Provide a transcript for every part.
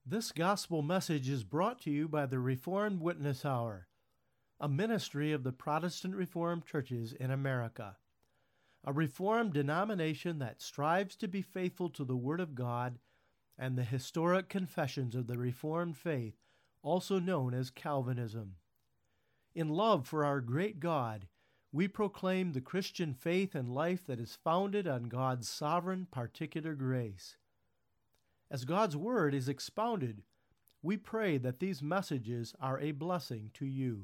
This gospel message is brought to you by the Reformed Witness Hour, a ministry of the Protestant Reformed churches in America, a Reformed denomination that strives to be faithful to the Word of God and the historic confessions of the Reformed faith, also known as Calvinism. In love for our great God, we proclaim the Christian faith and life that is founded on God's sovereign particular grace. As God's Word is expounded, we pray that these messages are a blessing to you.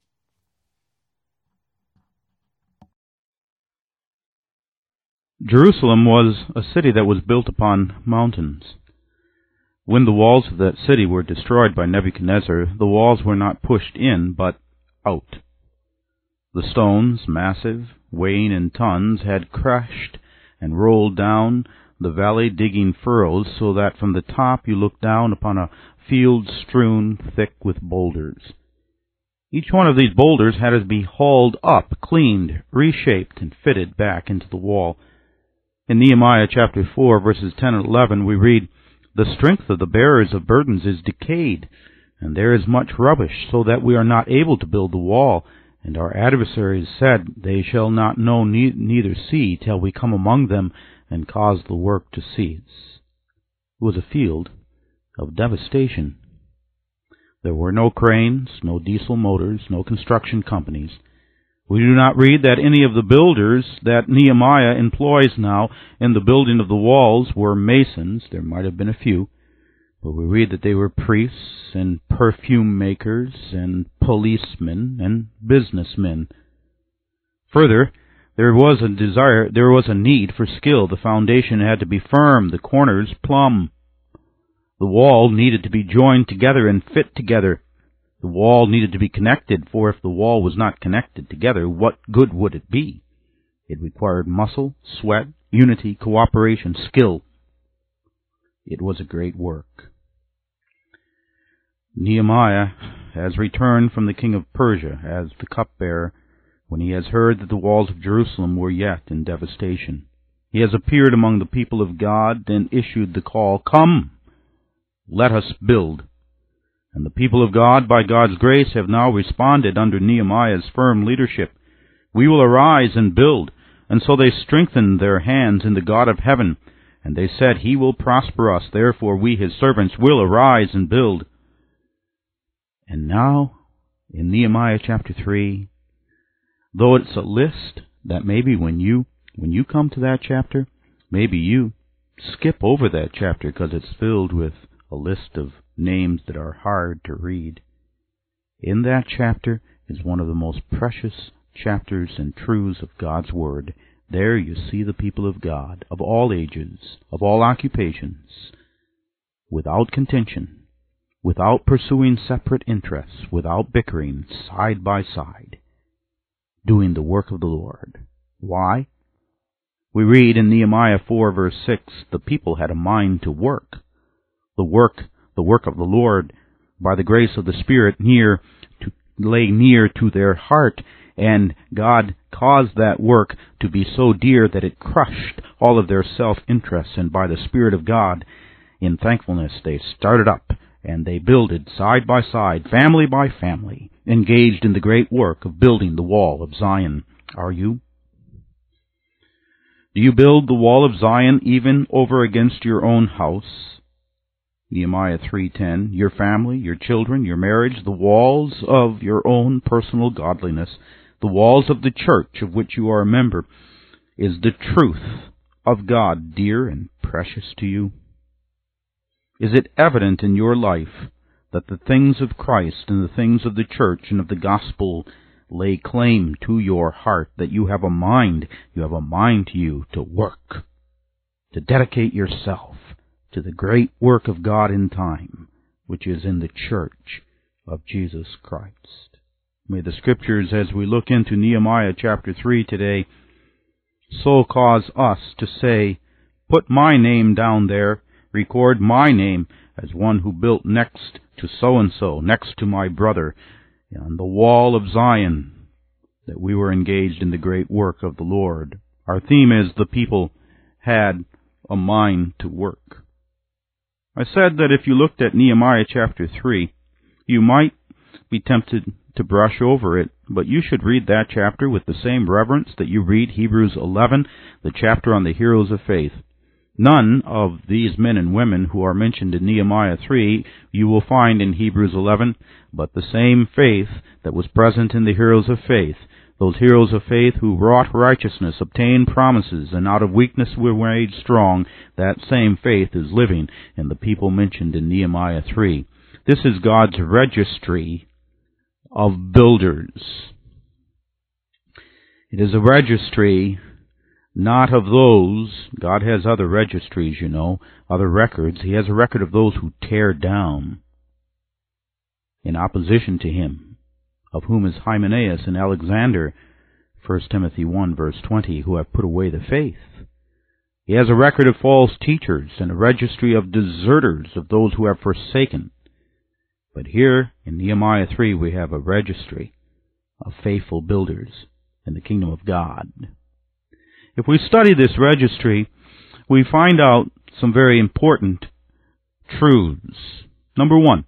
Jerusalem was a city that was built upon mountains. When the walls of that city were destroyed by Nebuchadnezzar, the walls were not pushed in, but out. The stones, massive, weighing in tons, had crashed and rolled down the valley, digging furrows so that from the top you looked down upon a field strewn thick with boulders. Each one of these boulders had to be hauled up, cleaned, reshaped, and fitted back into the wall. In Nehemiah chapter 4, verses 10 and 11, we read, "The strength of the bearers of burdens is decayed, and there is much rubbish, so that we are not able to build the wall. And our adversaries said, They shall not know neither see till we come among them and cause the work to cease." It was a field of devastation. There were no cranes, no diesel motors, no construction companies. We do not read that any of the builders that Nehemiah employs now in the building of the walls were masons. There might have been a few. But we read that they were priests and perfume makers and policemen and businessmen. Further, there was a need for skill. The foundation had to be firm, the corners plumb. The wall needed to be joined together and fit together. The wall needed to be connected, for if the wall was not connected together, what good would it be? It required muscle, sweat, unity, cooperation, skill. It was a great work. Nehemiah has returned from the king of Persia as the cupbearer when he has heard that the walls of Jerusalem were yet in devastation. He has appeared among the people of God and issued the call, "Come, let us build." And the people of God, by God's grace, have now responded under Nehemiah's firm leadership. "We will arise and build." And so they strengthened their hands in the God of heaven. And they said, "He will prosper us, therefore we, his servants, will arise and build." And now, in Nehemiah chapter 3, though it's a list that maybe when you come to that chapter, maybe you skip over that chapter because it's filled with a list of names that are hard to read. In that chapter is one of the most precious chapters and truths of God's Word. There you see the people of God, of all ages, of all occupations, without contention, without pursuing separate interests, without bickering, side by side, doing the work of the Lord. Why? We read in Nehemiah 4, verse 6, the people had a mind to work. The work of the Lord, by the grace of the Spirit, lay near to their heart, and God caused that work to be so dear that it crushed all of their self-interests, and by the Spirit of God, in thankfulness, they started up, and they builded side by side, family by family, engaged in the great work of building the wall of Zion. Are you? Do you build the wall of Zion even over against your own house? Nehemiah 3:10, your family, your children, your marriage, the walls of your own personal godliness, the walls of the church of which you are a member. Is the truth of God dear and precious to you? Is it evident in your life that the things of Christ and the things of the church and of the gospel lay claim to your heart, that you have a mind to you to work, to dedicate yourself to the great work of God in time, which is in the church of Jesus Christ? May the Scriptures, as we look into Nehemiah chapter 3 today, so cause us to say, put my name down there, record my name as one who built next to so-and-so, next to my brother, on the wall of Zion, that we were engaged in the great work of the Lord. Our theme is the people had a mind to work. I said that if you looked at Nehemiah chapter 3, you might be tempted to brush over it, but you should read that chapter with the same reverence that you read Hebrews 11, the chapter on the heroes of faith. None of these men and women who are mentioned in Nehemiah 3 you will find in Hebrews 11, but the same faith that was present in the heroes of faith. Those heroes of faith who wrought righteousness, obtained promises, and out of weakness were made strong, that same faith is living in the people mentioned in Nehemiah 3. This is God's registry of builders. It is a registry not of those. God has other registries, you know, other records. He has a record of those who tear down in opposition to him, of whom is Hymenaeus and Alexander, 1 Timothy 1, verse 20, who have put away the faith. He has a record of false teachers and a registry of deserters, of those who have forsaken. But here in Nehemiah 3 we have a registry of faithful builders in the kingdom of God. If we study this registry, we find out some very important truths. Number one,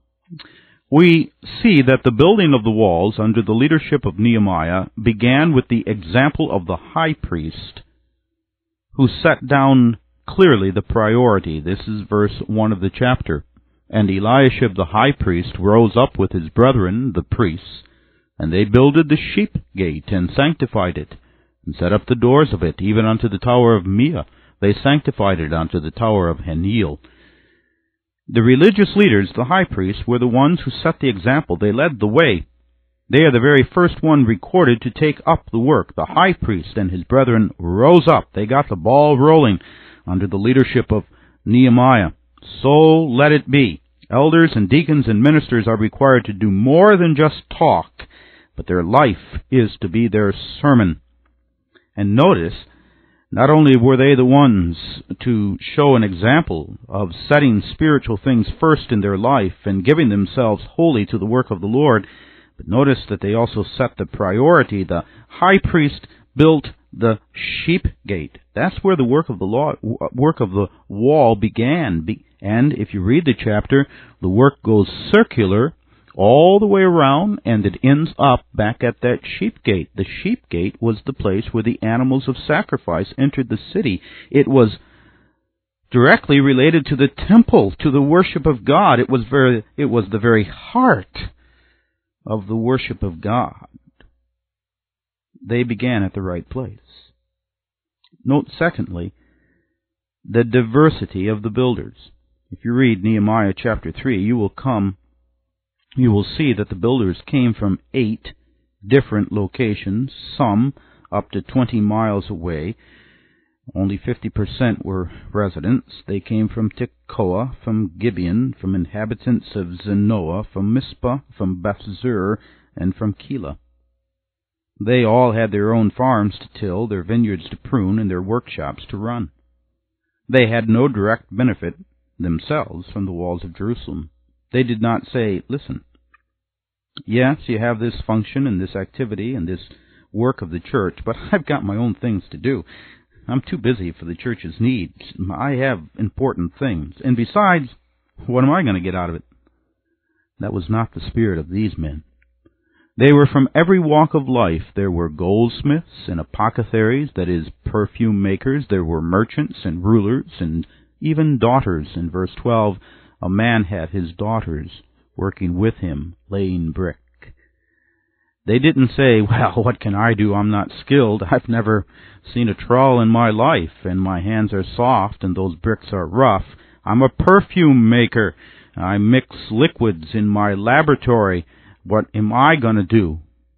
we see that the building of the walls under the leadership of Nehemiah began with the example of the high priest, who set down clearly the priority. This is verse 1 of the chapter. And Eliashib the high priest rose up with his brethren, the priests, and they builded the sheep gate, and sanctified it, and set up the doors of it, even unto the tower of Meah. They sanctified it unto the tower of Heniel. The religious leaders, the high priests, were the ones who set the example. They led the way. They are the very first one recorded to take up the work. The high priest and his brethren rose up. They got the ball rolling under the leadership of Nehemiah. So let it be. Elders and deacons and ministers are required to do more than just talk, but their life is to be their sermon. And notice, not only were they the ones to show an example of setting spiritual things first in their life and giving themselves wholly to the work of the Lord, but notice that they also set the priority. The high priest built the sheep gate. That's where the work of the wall began. And if you read the chapter, the work goes circular all the way around, and it ends up back at that sheep gate. The sheep gate was the place where the animals of sacrifice entered the city. It was directly related to the temple, to the worship of God. It was the very heart of the worship of God. They began at the right place. Note, secondly, the diversity of the builders. If you read Nehemiah chapter 3, you will see that the builders came from 8 different locations, some up to 20 miles away. Only 50% were residents. They came from Tekoa, from Gibeon, from inhabitants of Zenoah, from Mizpah, from Bethzur, and from Keilah. They all had their own farms to till, their vineyards to prune, and their workshops to run. They had no direct benefit themselves from the walls of Jerusalem. They did not say, listen, yes, you have this function and this activity and this work of the church, but I've got my own things to do. I'm too busy for the church's needs. I have important things. And besides, what am I going to get out of it? That was not the spirit of these men. They were from every walk of life. There were goldsmiths and apothecaries, that is, perfume makers. There were merchants and rulers and even daughters. In verse 12, a man had his daughters working with him, laying brick. They didn't say, well, what can I do? I'm not skilled. I've never seen a trowel in my life, and my hands are soft, and those bricks are rough. I'm a perfume maker. I mix liquids in my laboratory. What am I going to do?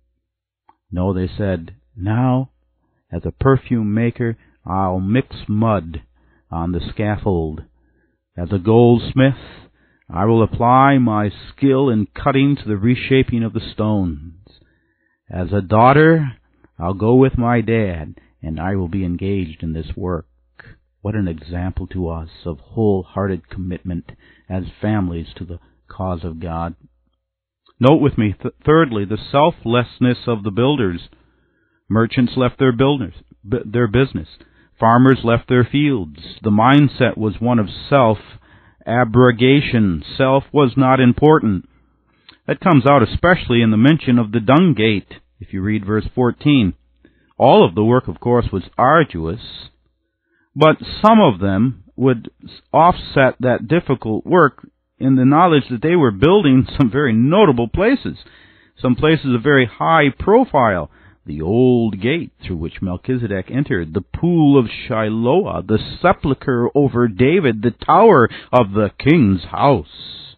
No, they said, now, as a perfume maker, I'll mix mud on the scaffold. As a goldsmith, I will apply my skill in cutting to the reshaping of the stones. As a daughter, I'll go with my dad, and I will be engaged in this work. What an example to us of wholehearted commitment as families to the cause of God. Note with me, thirdly, the selflessness of the builders. Merchants left their business. Farmers left their fields. The mindset was one of self abrogation. Self was not important. That comes out especially in the mention of the dung gate, if you read verse 14. All of the work, of course, was arduous, but some of them would offset that difficult work in the knowledge that they were building some very notable places, some places of very high profile. The old gate through which Melchizedek entered, the pool of Shiloah, the sepulchre over David, the tower of the king's house.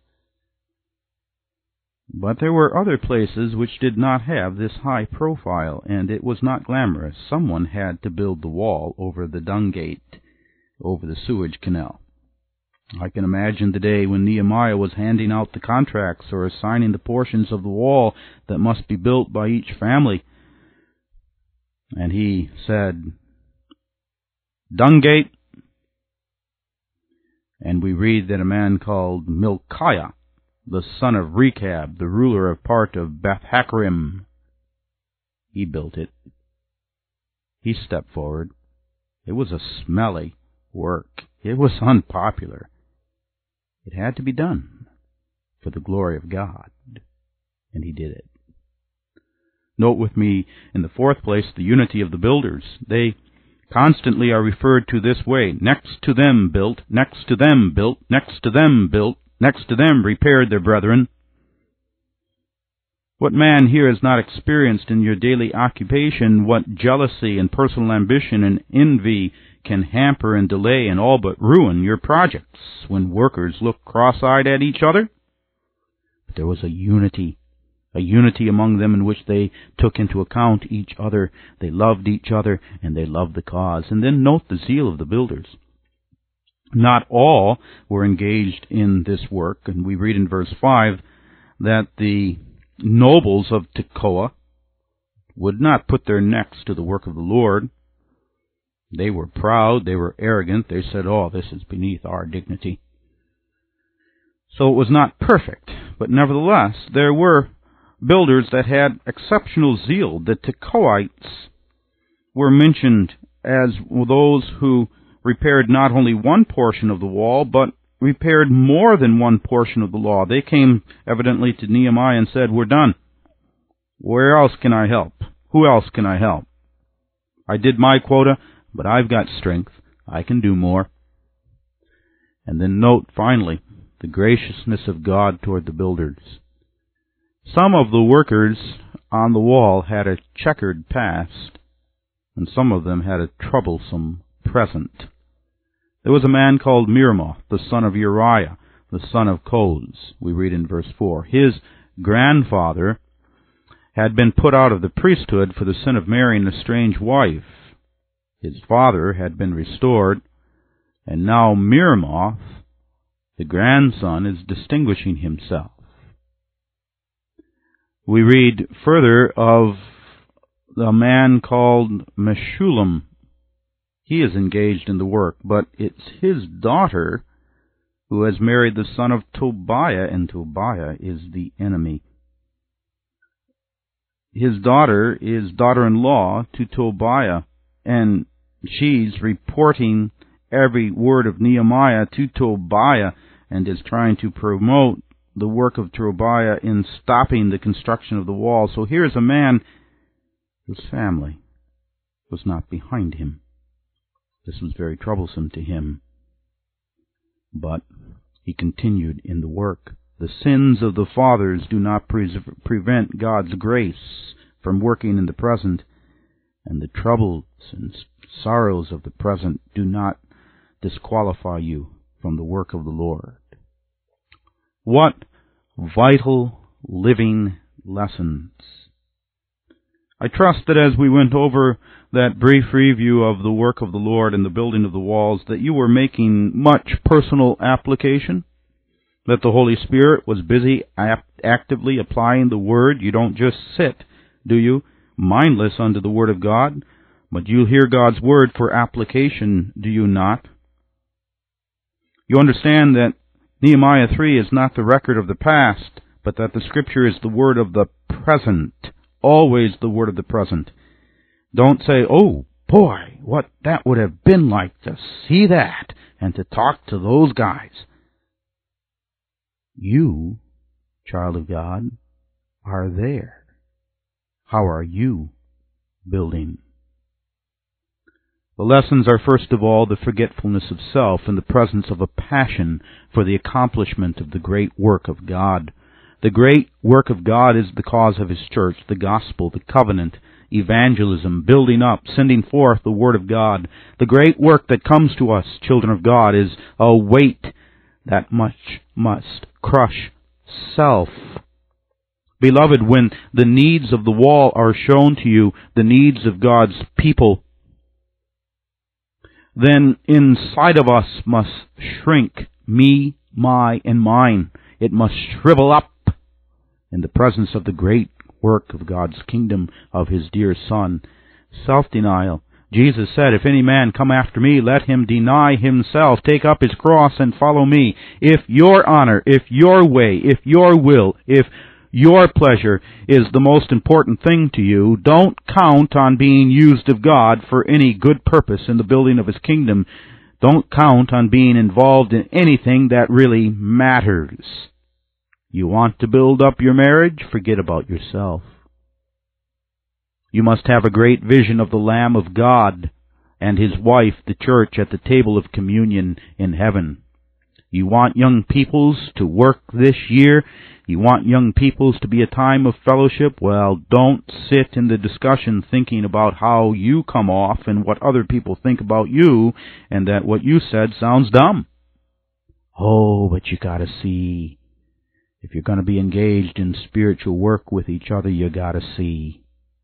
But there were other places which did not have this high profile, and it was not glamorous. Someone had to build the wall over the dung gate, over the sewage canal. I can imagine the day when Nehemiah was handing out the contracts or assigning the portions of the wall that must be built by each family. And he said, dung gate. And we read that a man called Milkiah, the son of Rechab, the ruler of part of Beth-Hakkerem, he built it. He stepped forward. It was a smelly work. It was unpopular. It had to be done for the glory of God, and he did it. Note with me, in the fourth place, the unity of the builders. They constantly are referred to this way: next to them built, next to them built, next to them built, next to them repaired their brethren. What man here has not experienced in your daily occupation what jealousy and personal ambition and envy can hamper and delay and all but ruin your projects when workers look cross-eyed at each other? But there was a unity among them in which they took into account each other, they loved each other, and they loved the cause. And then note the zeal of the builders. Not all were engaged in this work, and we read in verse 5 that the nobles of Tekoa would not put their necks to the work of the Lord. They were proud, they were arrogant, they said, "Oh, this is beneath our dignity." So it was not perfect, but nevertheless, there were builders that had exceptional zeal. The Tekoites were mentioned as those who repaired not only one portion of the wall, but repaired more than one portion of the law. They came evidently to Nehemiah and said, "We're done. Where else can I help? Who else can I help? I did my quota, but I've got strength. I can do more." And then note, finally, the graciousness of God toward the builders. Some of the workers on the wall had a checkered past, and some of them had a troublesome present. There was a man called Meremoth, the son of Uriah, the son of Koz. We read in verse 4. His grandfather had been put out of the priesthood for the sin of marrying a strange wife. His father had been restored, and now Meremoth, the grandson, is distinguishing himself. We read further of a man called Meshullam. He is engaged in the work, but it's his daughter who has married the son of Tobiah, and Tobiah is the enemy. His daughter is daughter-in-law to Tobiah, and she's reporting every word of Nehemiah to Tobiah and is trying to promote the work of Tobiah in stopping the construction of the wall. So here's a man whose family was not behind him. This was very troublesome to him. But he continued in the work. The sins of the fathers do not prevent God's grace from working in the present, and the troubles and sorrows of the present do not disqualify you from the work of the Lord. What vital, living lessons. I trust that as we went over that brief review of the work of the Lord and the building of the walls, that you were making much personal application, that the Holy Spirit was busy actively applying the Word. You don't just sit, do you, mindless unto the Word of God, but you hear God's Word for application, do you not? You understand that Nehemiah 3 is not the record of the past, but that the Scripture is the word of the present, always the word of the present. Don't say, "Oh, boy, what that would have been like to see that, and to talk to those guys." You, child of God, are there. How are you building? The lessons are first of all the forgetfulness of self and the presence of a passion for the accomplishment of the great work of God. The great work of God is the cause of His church, the gospel, the covenant, evangelism, building up, sending forth the word of God. The great work that comes to us, children of God, is a weight that must crush self. Beloved, when the needs of the wall are shown to you, the needs of God's people, then inside of us must shrink, me, my, and mine. It must shrivel up in the presence of the great work of God's kingdom, of His dear Son. Self-denial. Jesus said, if any man come after me, let him deny himself, take up his cross, and follow me. If your honor, if your way, if your will, if your pleasure is the most important thing to you, don't count on being used of God for any good purpose in the building of His kingdom. Don't count on being involved in anything that really matters. You want to build up your marriage? Forget about yourself. You must have a great vision of the Lamb of God and His wife, the church, at the table of communion in heaven. You want young peoples to work this year? You want young peoples to be a time of fellowship? Well, don't sit in the discussion thinking about how you come off and what other people think about you, and that what you said sounds dumb. Oh, but you gotta see. If you're going to be engaged in spiritual work with each other, you gotta see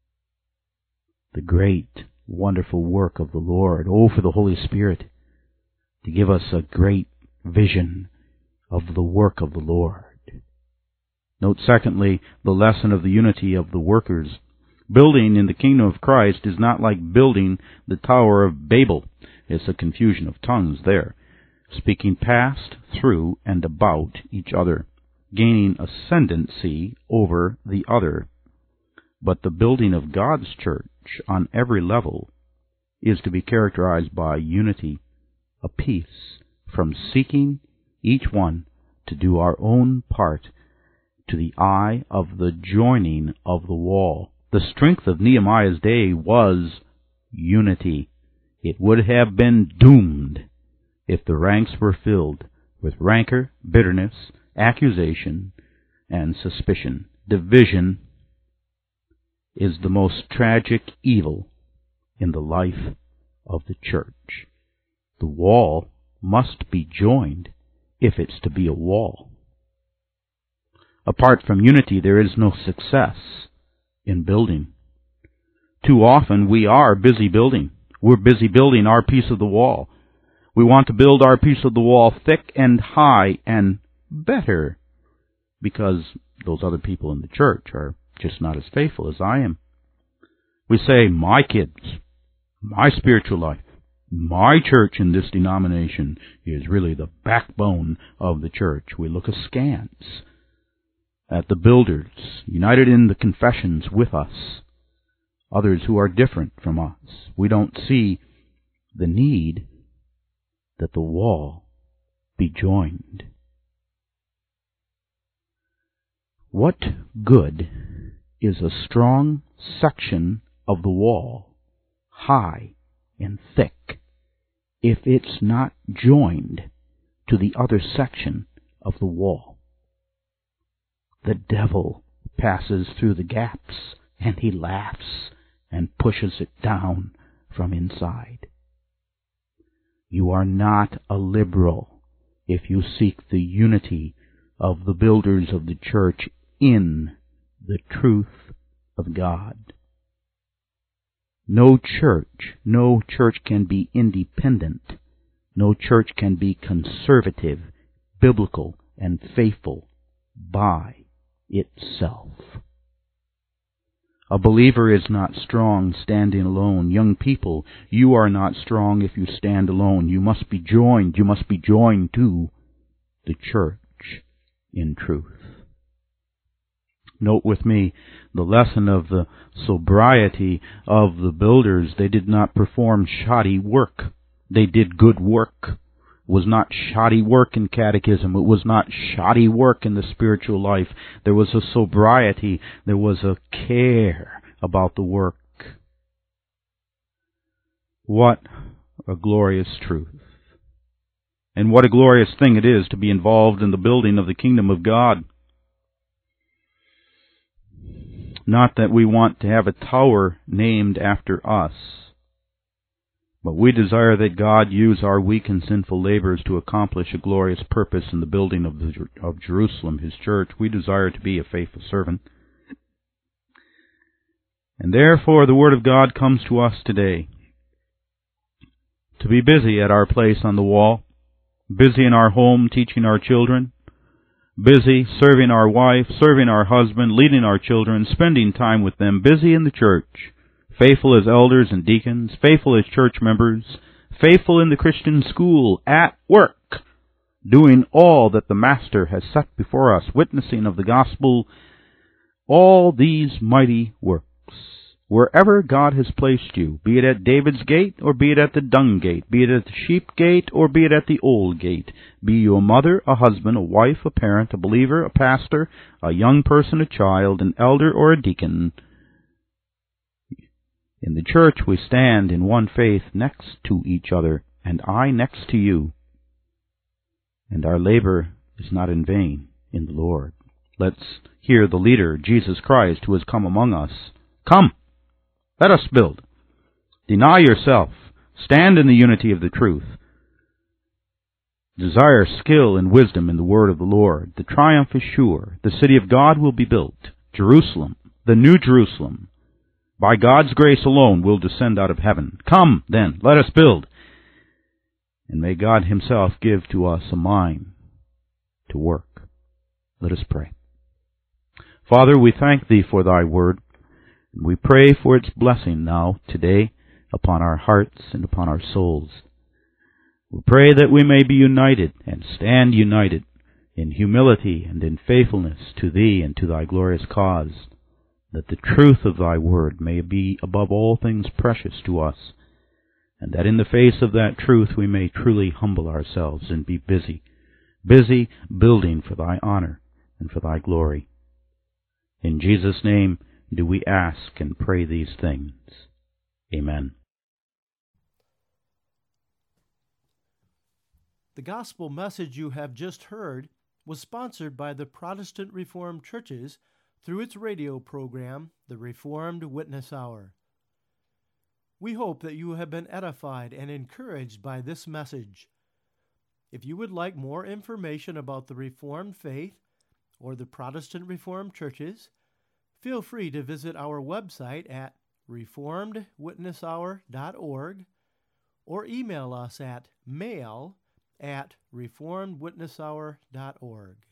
the great, wonderful work of the Lord. Oh, for the Holy Spirit to give us a great vision of the work of the Lord. Note, secondly, the lesson of the unity of the workers. Building in the kingdom of Christ is not like building the Tower of Babel. It's a confusion of tongues there, speaking past, through, and about each other, gaining ascendancy over the other. But the building of God's church on every level is to be characterized by unity, a peace from seeking each one to do our own part to the eye of the joining of the wall. The strength of Nehemiah's day was unity. It would have been doomed if the ranks were filled with rancor, bitterness, accusation, and suspicion. Division is the most tragic evil in the life of the church. The wall must be joined if it's to be a wall. Apart from unity, there is no success in building. Too often we are busy building. We're busy building our piece of the wall. We want to build our piece of the wall thick and high and better because those other people in the church are just not as faithful as I am. We say, my kids, my spiritual life, my church in this denomination is really the backbone of the church. We look askance at the builders united in the confessions with us, others who are different from us. We don't see the need that the wall be joined. What good is a strong section of the wall, high and thick, if it's not joined to the other section of the wall? The devil passes through the gaps, and he laughs and pushes it down from inside. You are not a liberal if you seek the unity of the builders of the church in the truth of God. No church can be independent. No church can be conservative, biblical, and faithful by itself. A believer is not strong standing alone. Young people, you are not strong if you stand alone. You must be joined. You must be joined to the church in truth. Note with me the lesson of the sobriety of the builders. They did not perform shoddy work. They did good work was not shoddy work in catechism. It was not shoddy work in the spiritual life. There was a sobriety. There was a care about the work. What a glorious truth. And what a glorious thing it is to be involved in the building of the kingdom of God. Not that we want to have a tower named after us, but we desire that God use our weak and sinful labors to accomplish a glorious purpose in the building of Jerusalem, His church. We desire to be a faithful servant. And therefore the Word of God comes to us today to be busy at our place on the wall, busy in our home teaching our children, busy serving our wife, serving our husband, leading our children, spending time with them, busy in the church, faithful as elders and deacons, faithful as church members, faithful in the Christian school, at work, doing all that the Master has set before us, witnessing of the gospel, all these mighty works. Wherever God has placed you, be it at David's gate or be it at the dung gate, be it at the sheep gate or be it at the old gate, be you a mother, a husband, a wife, a parent, a believer, a pastor, a young person, a child, an elder, or a deacon, in the church we stand in one faith next to each other, and I next to you, and our labor is not in vain in the Lord. Let's hear the leader, Jesus Christ, who has come among us. Come! Let us build. Deny yourself. Stand in the unity of the truth. Desire skill and wisdom in the word of the Lord. The triumph is sure. The city of God will be built. Jerusalem, the new Jerusalem, by God's grace alone, will descend out of heaven. Come, then, let us build. And may God Himself give to us a mind to work. Let us pray. Father, we thank Thee for Thy word. And we pray for its blessing now, today, upon our hearts and upon our souls. We pray that we may be united and stand united in humility and in faithfulness to Thee and to Thy glorious cause, that the truth of Thy word may be above all things precious to us, and that in the face of that truth we may truly humble ourselves and be busy building for Thy honor and for Thy glory. In Jesus' name do we ask and pray these things. Amen. The gospel message you have just heard was sponsored by the Protestant Reformed Churches through its radio program, The Reformed Witness Hour. We hope that you have been edified and encouraged by this message. If you would like more information about the Reformed faith or the Protestant Reformed Churches, feel free to visit our website at reformedwitnesshour.org or email us at mail@reformedwitnesshour.org.